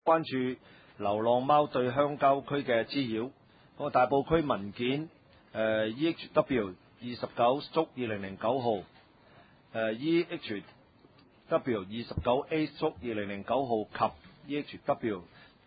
關注流浪貓對鄉郊區嘅滋擾。大埔區文件EHW 29/2009號EHW 29A/2009號及 EHW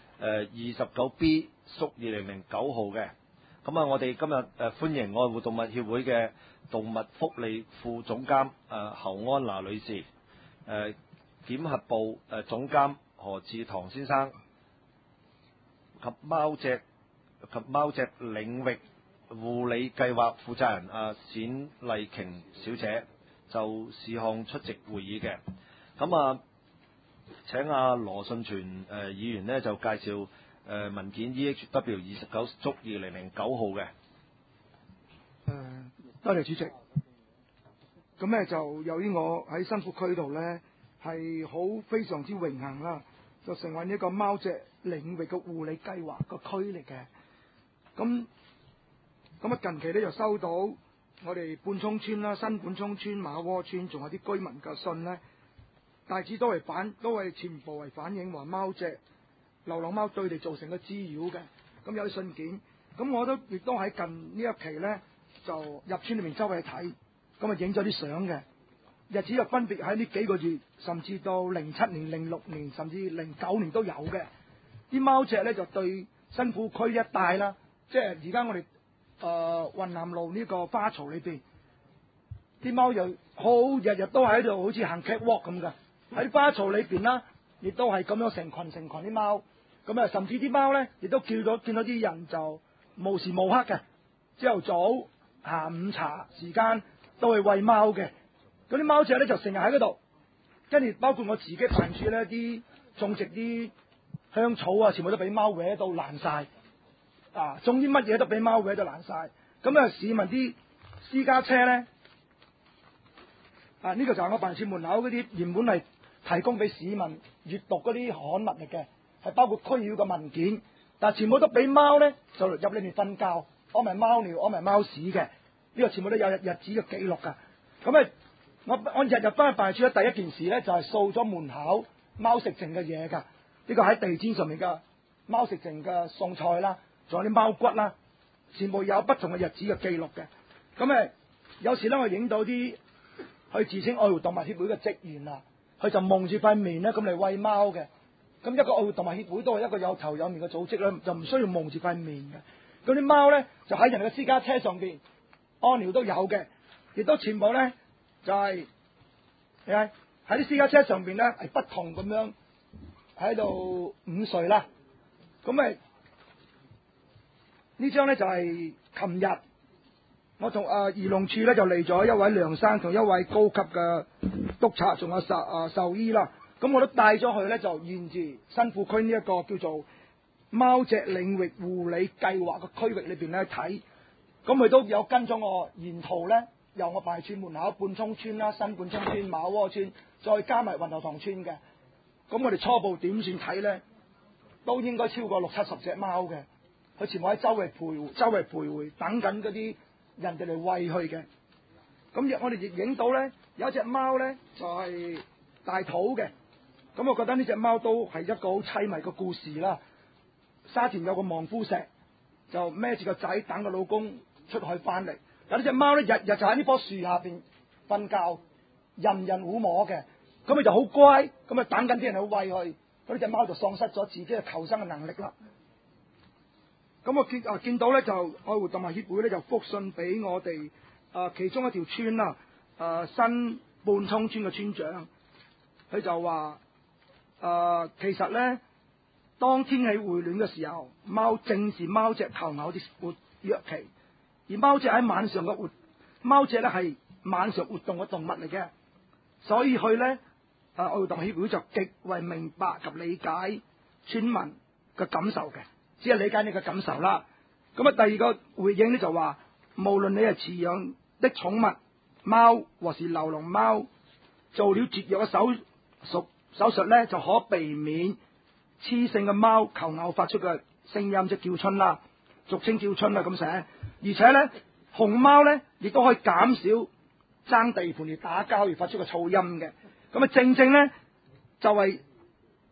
29B/2009號嘅。我哋今日歡迎愛護動物協會嘅動物福利副總監侯安娜女士，檢核部總監何志堂先生及貓隻領域護理計劃負責人冼麗瓊小姐就事項出席會議嘅。請羅信全議員呢就介紹文件 EHW 29/2009號嘅。 多謝主席。咁呢就由於我喺新富區度呢係好非常之榮幸啦，就成為呢個貓隻領域嘅護理計劃個區嚟嘅。咁近期呢就收到我哋半涌村啦、新半涌村、馬窩村仲有啲居民嘅信呢，大致都係全部係反映話流浪貓對佢哋造成嘅滋擾嘅。咁有啲信件，咁我亦都喺近呢一期呢，就入村裏面周圍睇，咁影咗啲相嘅。日子就分別喺呢幾個月，甚至到07年、06年，甚至09年都有嘅。啲貓隻呢就對新富區一帶啦，即係而家我哋雲南路呢個花槽裏邊，啲貓又日日都喺度好似行 catwalk 咁嘅，喺花槽裏邊啦，亦都係咁樣成群啲貓。咁甚至啲貓呢，亦都見到啲人就無時無刻嘅，朝頭早、下午茶時間都係餵貓嘅。嗰啲貓隻呢，就成日喺嗰度，跟住包括我自己辦處呢啲種植啲香草啊，全部都俾貓搲到爛晒。種啲乜嘢都俾貓搲到爛晒。市民啲私家車呢，呢個就係我辦處門口嗰啲原本係提供俾市民閱讀嗰啲刊物嚟嘅，係包括區議會嘅文件，但係全部都俾貓呢，就入裏面瞓覺，屙埋貓尿，屙埋貓屎嘅。呢個全部都有日子嘅記錄㗎。我日日翻去辦處咧，第一件事呢，就係掃咗門口貓食剩嘅嘢㗎。呢個喺地氈上面嘅貓食剩嘅餸菜啦，仲有啲貓骨啦，全部有不同嘅日子嘅記錄嘅。有時呢，我影到啲去自稱愛護動物協會嘅職員啊，佢就蒙住塊面呢，咁嚟餵貓嘅。咁一個愛護動物協會都係一個有頭有面嘅組織咧，就唔需要蒙住塊面嘅。嗰啲貓呢，就喺人哋嘅私家車上邊屙尿都有嘅，亦都全部呢，就係喺啲私家車上邊呢，係不同咁樣喺度午睡啦。呢張呢，就係琴日我同漁農處呢，就嚟咗一位梁生同一位高級嘅督察，仲有獸醫啦。咁我都帶咗佢呢，就沿住新富區呢一個叫做貓隻領域護理計劃嘅區域裏邊呢睇。咁佢都有跟咗我沿途呢，由我辦處門口半涌村啦、新半涌村、馬窩村，再加埋雲頭塘村嘅。咁我哋初步點算睇呢，都應該超過60-70隻貓嘅。佢全部喺周圍徘徊，等緊嗰啲人哋嚟餵佢嘅。咁我哋亦影到呢，有一隻貓呢，就係大肚嘅。咁我覺得呢隻貓都係一個好淒迷嘅故事啦。沙田有個望夫石，就孭住個仔等個老公出去翻嚟。有呢隻貓呢，日日就喺呢棵樹下邊瞓覺，人撫摸嘅。咁佢就好乖，咁等緊啲人去餵佢。咁呢隻貓就喪失咗自己嘅求生嘅能力啦。咁我見到呢，就愛護動物協會呢，就覆信俾我哋其中一條村啦，新半涌村嘅村長，佢就話其實呢，當天氣回暖嘅時候，正是貓隻求偶啲活躍期，而貓隻喺晚上嘅貓隻呢係晚上活動嘅動物嚟嘅，所以佢呢，愛護動物協會就極為明白及理解村民嘅感受嘅。只係理解你嘅感受啦。第二個回應呢，就話，無論你係飼養的寵物貓或是流浪貓，做了絕育嘅手術呢，就可避免雌性嘅貓求偶發出嘅聲音，即叫春啦，俗稱叫春啦咁寫。而且呢，雄貓呢，亦都可以減少爭地盤而打交而發出嘅噪音嘅。正正呢，就係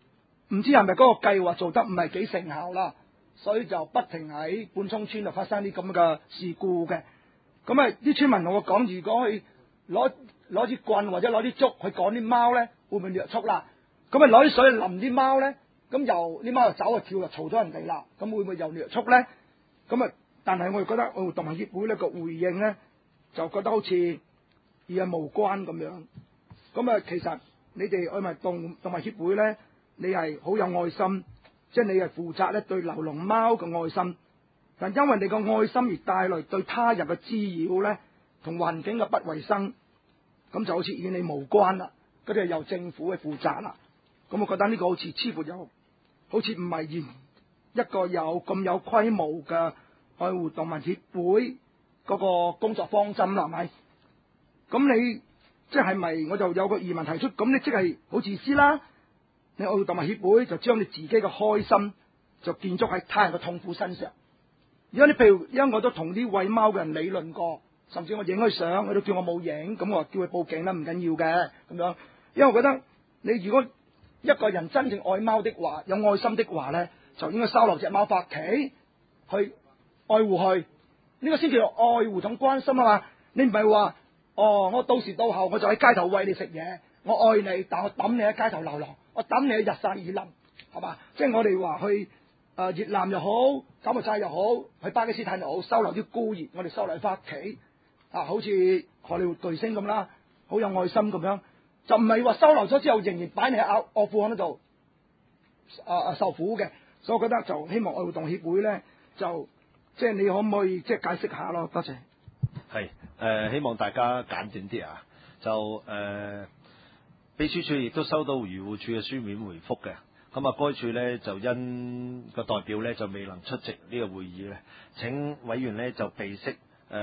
唔知係咪嗰個計劃做得唔係幾成效啦，所以就不停喺半涌村就發生啲咁嘅事故嘅。咁啊，啲村民同我講，如果去攞支棍或者攞啲竹去趕啲貓咧，會唔會虐畜啦？咁啊攞啲水去淋啲貓咧，咁又啲貓就走啊跳就嘈咗人哋啦，咁會唔會又虐畜咧？咁啊，但係我哋覺得愛護動物協會呢個回應咧，就覺得好似與有無關咁樣。咁啊，其實你哋愛護動物協會咧，你係好有愛心，即係你係負責咧對流浪貓嘅愛心。但因為你個愛心而帶來對他人嘅滋擾咧，同環境嘅不衛生，咁就好似與你無關啦。嗰啲係由政府去負責啦。咁我覺得呢個好似似乎好似唔係一個有咁有規模嘅愛護動物協會嗰個工作方針啦，係咪？咁你即係咪我就有個疑問提出？咁你即係好自私啦？你愛護動物協會就將你自己嘅開心就建築喺他人嘅痛苦身上。如果你譬如，因為我都同啲餵貓嘅人理論過，甚至我影佢相，佢都叫我冇影，咁我話叫佢報警啦，唔緊要嘅咁樣。因為我覺得你如果一個人真正愛貓的話，有愛心的話咧，就應該收留隻貓返屋企去愛護佢，呢個先叫做愛護同關心啊嘛。你唔係話我到時到後我就喺街頭餵你食嘢，我愛你，但我抌你喺街頭流浪，我抌你喺日曬雨淋，係嘛？即係我哋話去越南又好，柬埔寨又好，去巴基斯坦又好，收留啲孤兒，我哋收留返屋企好似荷里活巨星咁啦，好有愛心咁樣，就唔係話收留咗之後仍然擺你喺阿富汗嗰度受苦嘅。所以我覺得就希望愛護動物協會咧，就即係你可唔可以即係解釋下咯？多謝。 係希望大家簡短啲啊。就秘書處亦都收到漁護處嘅書面回覆嘅。咁啊，該處咧就因個代表咧就未能出席呢個會議咧，請委員咧就備悉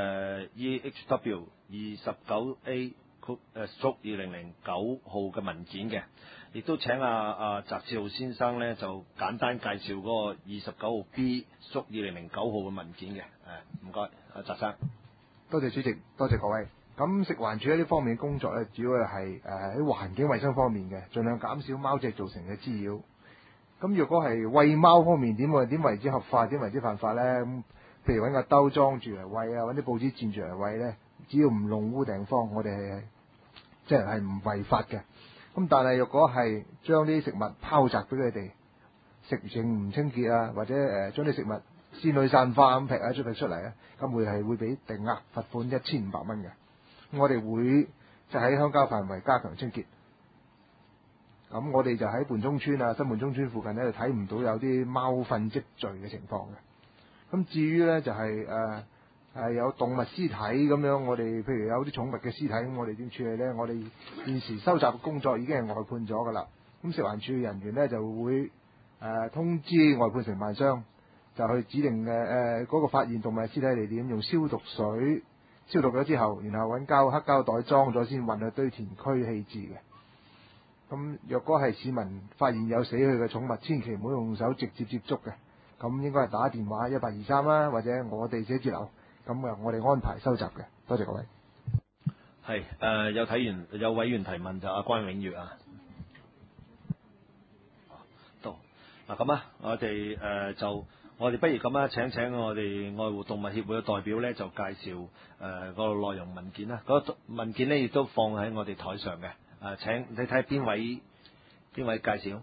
EHW 29A /2009號嘅文件嘅，亦都請翟志豪先生咧就簡單介紹嗰個29號 B /2009號嘅文件嘅。唔該，翟生。 多謝主席，多謝各位。咁食環署喺呢方面嘅工作咧，主要係喺環境衛生方面嘅，盡量減少貓隻造成嘅滋擾。咁若果係餵貓方面，點為之合法，點為之犯法咧？咁譬如揾個兜裝住嚟餵啊，揾啲報紙墊住嚟餵咧，只要唔弄污地方，我哋係即係唔違法嘅。咁但係若果係將啲食物拋擲俾佢哋，食剩唔清潔啊，或者將啲食物仙女散花咁劈出嚟咧，咁會俾定額罰款1500蚊嘅。我哋會就喺鄉郊範圍加強清潔。咁我哋就喺半涌村啊、新半涌村附近咧，就睇唔到有啲貓糞積聚嘅情況嘅。咁至於咧就係有動物屍體咁樣，我哋譬如有啲寵物嘅屍體，咁我哋點處理咧？我哋現時收集嘅工作已經係外判咗噶啦。咁食環署人員咧就會通知外判承辦商，就去指定嘅嗰個發現動物屍體地點，用消毒水消毒咗之後，然後揾黑膠袋裝咗先運去堆填區棄置嘅。咁若果係市民發現有死去嘅寵物，千祈唔好用手直接接觸嘅，咁應該係打電話1823啦，或者我哋寫字樓，咁我哋安排收集嘅。多謝各位。 係有委員提問就阿關永月啊。到嗱咁啊，我哋不如咁啊，請我哋愛護動物協會嘅代表咧，就介紹個內容文件啦。嗰個文件咧亦都放喺我哋台上嘅。請你睇下邊位介紹？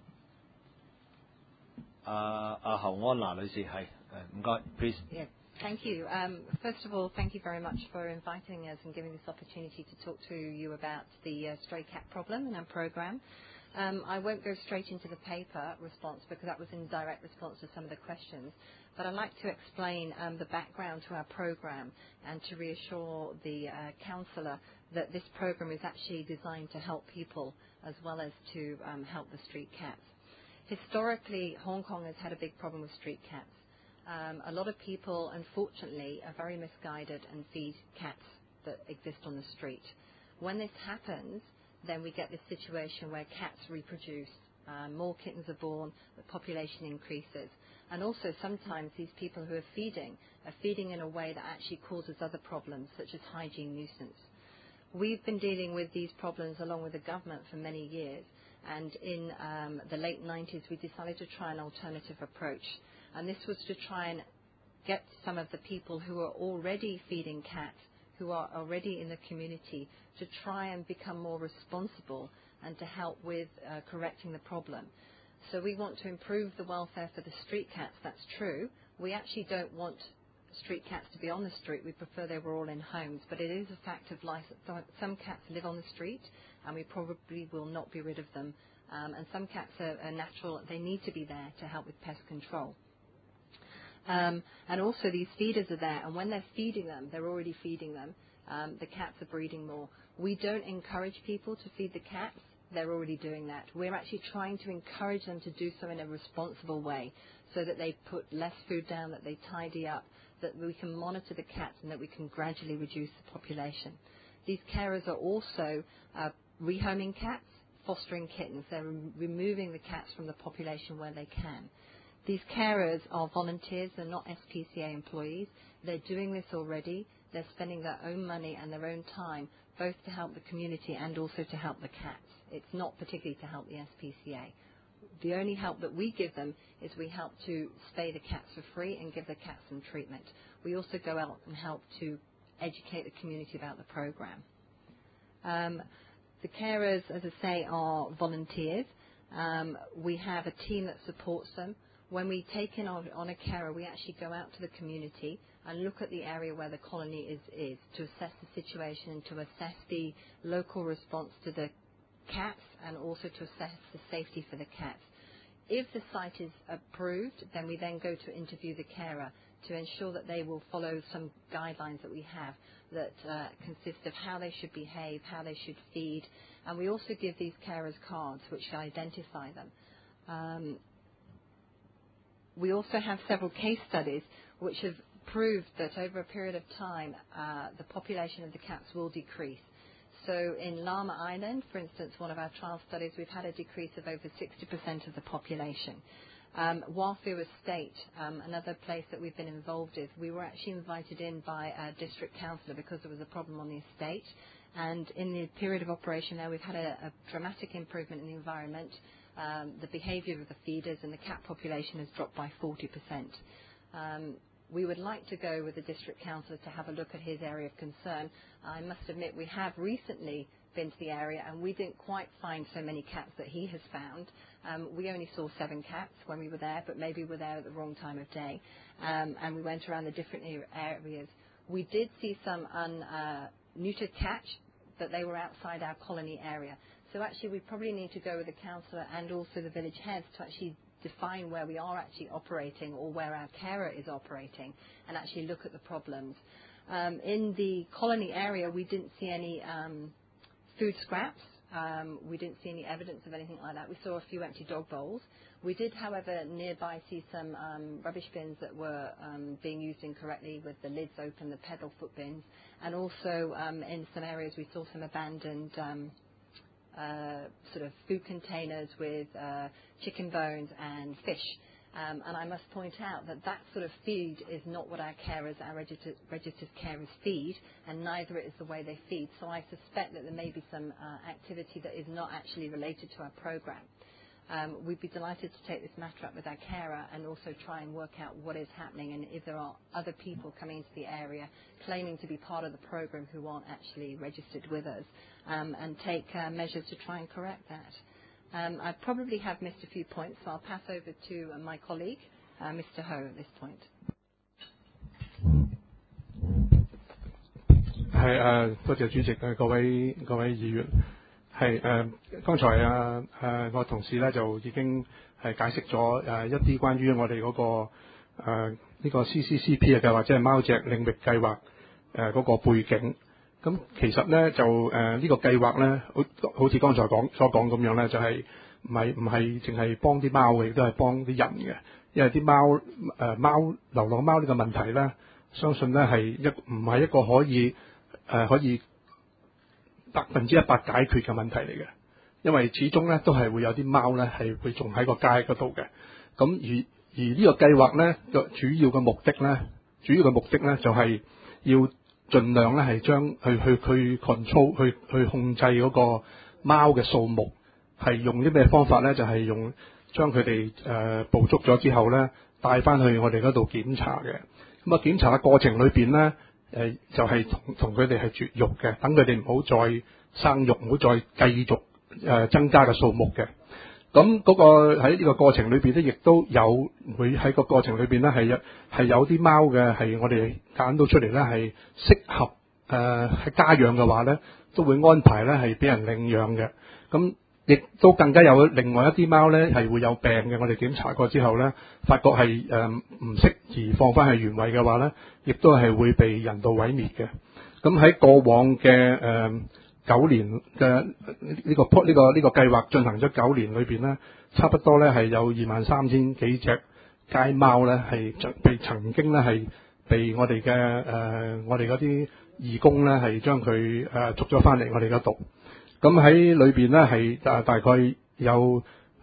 侯安娜女士係唔該 ，please。 Yeah, thank you. First of all, thank you very much for inviting us and giving this opportunity to talk to you about the stray cat problem in our program. I won't go straight into the paper response because that was in direct response to some of the questions. But I'd like to explain the background to our program and to reassure the councillor that this program is actually designed to help people as well as to help the street cats. Historically, Hong Kong has had a big problem with street cats. A lot of people, unfortunately, are very misguided and feed cats that exist on the street. When this happens, then we get this situation where cats reproduce, more kittens are born, the population increases. And also sometimes these people who are feeding in a way that actually causes other problems, such as hygiene nuisance. We've been dealing with these problems along with the government for many years, And in the late 90s, we decided to try an alternative approach. And this was to try and get some of the people who are already feeding cats, who are already in the community, to try and become more responsible and to help with correcting the problem. So we want to improve the welfare for the street cats, that's true. We actually don't want street cats to be on the street. We prefer they were all in homes. But it is a fact of life that some cats live on the street, and we probably will not be rid of them. And some cats are natural. They need to be there to help with pest control. And also these feeders are there, and when they're feeding them, they're already feeding them. The cats are breeding more. We don't encourage people to feed the cats. They're already doing that. We're actually trying to encourage them to do so in a responsible way, so that they put less food down, that they tidy up, that we can monitor the cats, and that we can gradually reduce the population. These carers are also rehoming cats, fostering kittens. They're removing the cats from the population where they can. These carers are volunteers. They're not SPCA employees. They're doing this already. They're spending their own money and their own time, both to help the community and also to help the cats. It's not particularly to help the SPCA. The only help that we give them is we help to spay the cats for free and give the cats some treatment. We also go out and help to educate the community about the program. The carers, as I say, are volunteers. We have a team that supports them. When we take in on a carer, we actually go out to the community and look at the area where the colony is to assess the situation and to assess the local response to the cats and also to assess the safety for the cats. If the site is approved, then we then go to interview the carer to ensure that they will follow some guidelines that we have that consist of how they should behave, how they should feed, and we also give these carers cards which identify them. We also have several case studies which have proved that over a period of time the population of the cats will decrease. So in Llama Island, for instance, one of our trial studies, we've had a decrease of over 60% of the population. Wharfield Estate, another place that we've been involved with, we were actually invited in by a district councillor because there was a problem on the estate. And in the period of operation there, we've had a dramatic improvement in the environment. The behaviour of the feeders and the cat population has dropped by 40%. We would like to go with the district councillor to have a look at his area of concern. I must admit we have recently been to the area and we didn't quite find so many cats that he has found. We only saw 7 cats when we were there, but maybe we were there at the wrong time of day. And we went around the different areas. We did see some neutered cats, but they were outside our colony area. So actually we probably need to go with the councillor and also the village heads to actually define where we are actually operating or where our carer is operating and actually look at the problems. In the colony area we didn't see any food scraps. We didn't see any evidence of anything like that. We saw a few empty dog bowls. We did, however, nearby see some rubbish bins that were being used incorrectly with the lids open, the pedal foot bins, and also in some areas we saw some abandoned sort of food containers with chicken bones and fish. And I must point out that that sort of feed is not what our carers, our registered carers feed, and neither is the way they feed. So I suspect that there may be some activity that is not actually related to our program. We'd be delighted to take this matter up with our carer and also try and work out what is happening and if there are other people coming into the area claiming to be part of the program who aren't actually registered with us, and take measures to try and correct that. I probably have missed a few points, so I'll pass over to my colleague, Mr. Ho, at this point. 係多謝主席各位議員。係剛才我同事咧就已經係解釋咗一啲關於我哋嗰個呢個 CCCP 嘅計劃，即係貓隻領域計劃嗰個背景。咁其實咧就呢個計劃咧，好似剛才所講咁樣咧，就係唔係淨係幫啲貓嘅，亦都係幫啲人嘅。因為啲流浪貓呢個問題咧，相信咧係唔係一個可以100%解決嘅問題嚟嘅。因為始終咧都係會有啲貓咧係會仲喺個街嗰度嘅。咁而呢個計劃咧個主要嘅目的咧就係要盡量咧係將去 control 去控制嗰個貓嘅數目， 係用啲咩方法咧？就係用將佢哋捕捉咗之後咧，帶翻去我哋嗰度檢查嘅。咁啊，檢查嘅過程裏邊咧，就係同佢哋係絕育嘅，等佢哋唔好再生育，唔好再繼續增加嘅數目嘅。咁嗰個喺呢個過程裏邊咧，亦都有會喺個過程裏邊咧係有啲貓嘅係我哋揀到出嚟咧係適合喺家養嘅話咧，都會安排咧係俾人領養嘅。咁亦都更加有另外一啲貓咧係會有病嘅，我哋檢查過之後咧，發覺係唔適宜放翻去原位嘅話咧，亦都係會被人道毀滅嘅。咁喺過往嘅9年嘅呢個計劃進行咗9年裏邊咧，差不多咧係有23,000幾隻街貓咧係曾經咧係被我哋嗰啲義工咧係將佢捉咗翻嚟我哋嗰度。咁喺裏邊咧係大概有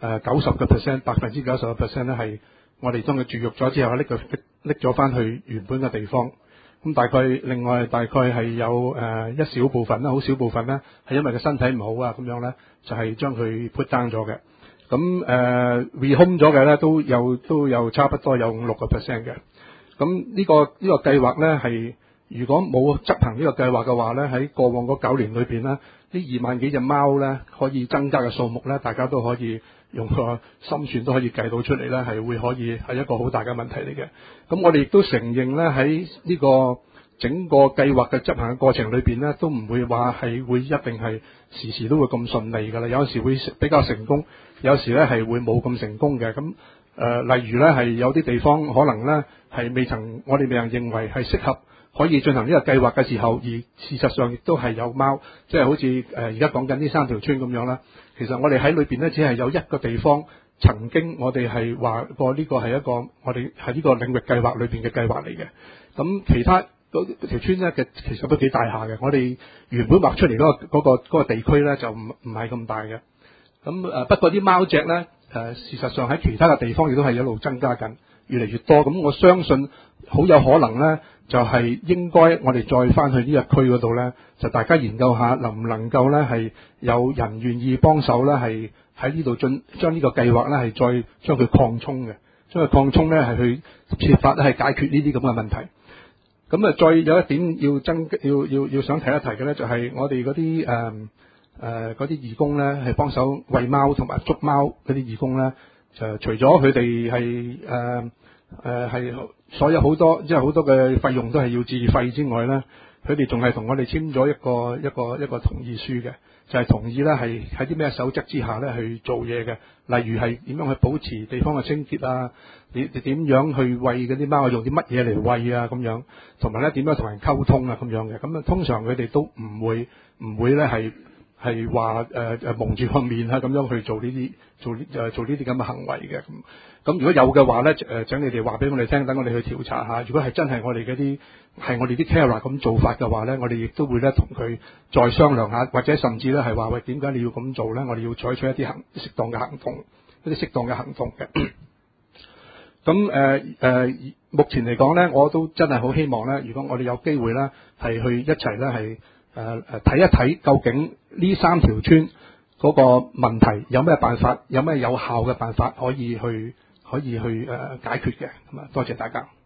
90%，90%咧係我哋將佢絕育咗之後拎咗翻去原本嘅地方。咁另外大概係有一小部分啦，好少部分咧係因為個身體唔好啊咁樣咧，就係將佢 put down 咗嘅。咁rehome 咗嘅咧都有差不多有5-6%嘅。咁呢個計劃咧係如果冇執行呢個計劃嘅話咧，喺過往嗰9年裏邊咧，呢2萬幾隻貓咧可以增加嘅數目咧，大家都可以用個心算都可以計到出嚟咧，係會可以係一個好大嘅問題嚟嘅。咁我哋亦都承認咧，喺呢個整個計劃嘅執行嘅過程裏邊咧，都唔會話係會一定係時時都會咁順利㗎啦。有時會比較成功，有時咧係會冇咁成功嘅。咁例如咧係有啲地方可能咧係我哋未曾認為係適合可以進行呢個計劃嘅時候，而事實上亦都係有貓，即係好似而家講緊呢3條村咁樣啦。其實我哋喺裏邊咧，只係有一個地方曾經我哋係話過呢個係一個我哋喺呢個領域計劃裏邊嘅計劃嚟嘅。咁其他條村咧嘅其實都幾大下嘅。我哋原本劃出嚟嗰個地區咧就唔係咁大嘅。咁不過啲貓隻咧事實上喺其他嘅地方亦都係一路增加緊，越嚟越多。咁我相信好有可能咧，就係應該我哋再翻去呢個區嗰度咧，就大家研究下能唔能夠咧係有人願意幫手咧，係喺呢度將呢個計劃咧係再將佢擴充嘅，將佢擴充咧係去設法咧係解決呢啲咁嘅問題。咁啊，再有一點要想提一提嘅咧，就係我哋嗰啲義工咧係幫手餵貓同埋捉貓嗰啲義工咧，就除咗佢哋係所有好多嘅費用都係要自費之外咧，佢哋仲係同我哋簽咗一個同意書嘅，就係同意咧係喺啲咩守則之下咧去做嘢嘅，例如係點樣去保持地方嘅清潔啊，點樣去餵嗰啲貓，用啲乜嘢嚟餵啊咁樣，同埋咧點樣同人溝通啊咁樣嘅。咁啊，通常佢哋都唔會咧係話蒙住個面啊咁樣去做呢啲咁嘅行為嘅。咁如果有嘅話咧，請你哋話俾我哋聽，等我哋去調查下。如果係真係我哋啲 carer 咁做法嘅話咧，我哋亦都會咧同佢再商量下，或者甚至咧係話喂，點解你要咁做咧？我哋要採取一啲適當嘅行動嘅。咁目前嚟講咧，我都真係好希望咧，如果我哋有機會咧，係去一齊咧係睇一睇究竟呢3條村嗰個問題有咩辦法，有咩有效嘅辦法可以去解決嘅。咁啊，多謝大家。